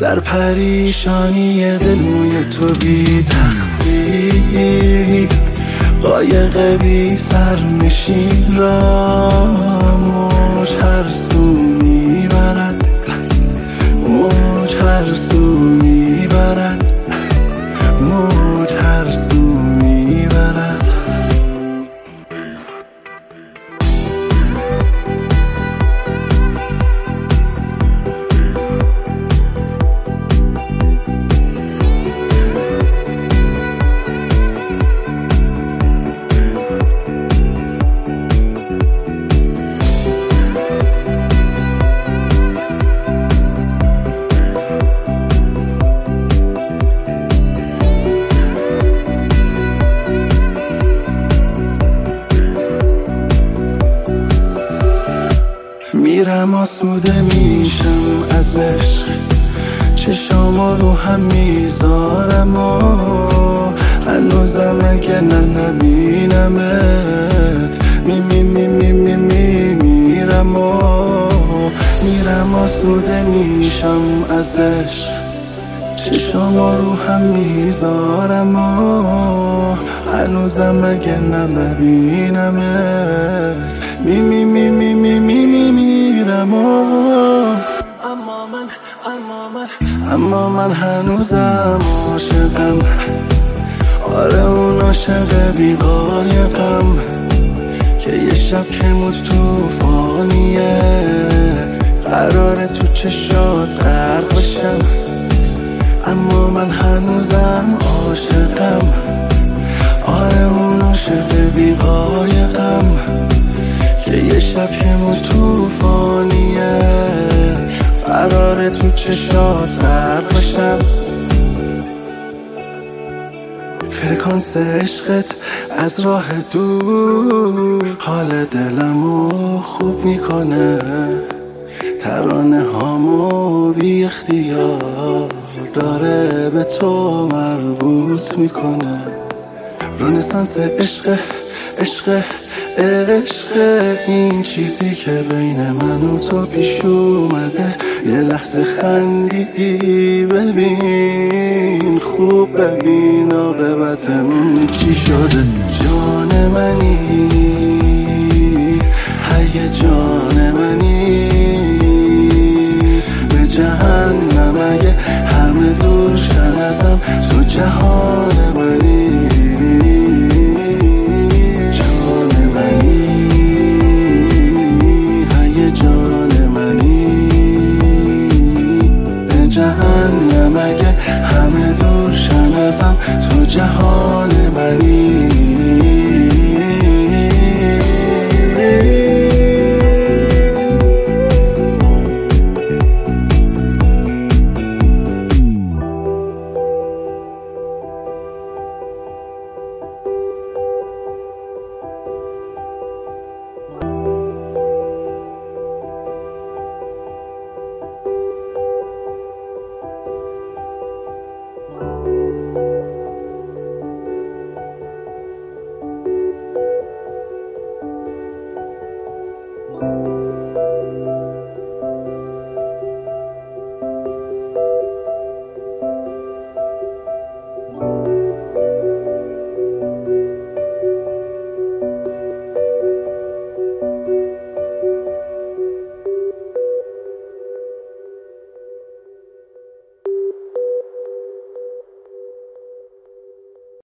در پریشانی دل موی تو بی تقصیر نیست. قایق بی سرنشین را موج هر سو میبرد، موج هر سو میبرد، موج هر سو میبرد. میرم آسوده میشم از عشق، چشامو رو هم میذارم و هنوزم اگه نبینمت میرم و میرم آسوده میشم از عشق، چشامو رو هم میذارم و هنوزم اگه نبینمت میرم و اما من هنوزم عاشقم. آره اون عاشق بی قایقم که یه شب که موج توفانیه قراره تو چشات غرق بشم. اما من هنوزم عاشقم. آره اون عاشق بی قایقم که یه شب که موج توفانیه قراره تو چشات غرق بشم. فرکانس عشقت از راه دور حال دلمو خوب میکنه، ترانه هامو بی اختیار داره به تو مربوط میکنه. رنسانس عشق عشق عشق، این چیزی که بین من و تو پیش اومده. یه لحظه خندیدی ببین، خوب ببین عاقبتمون چی شده. جان منی هی جان منی، به جهنم اگه همه دور شن ازم، تو جهان منی. جهنم اگه همه دور شن ازم، تو جهان منی.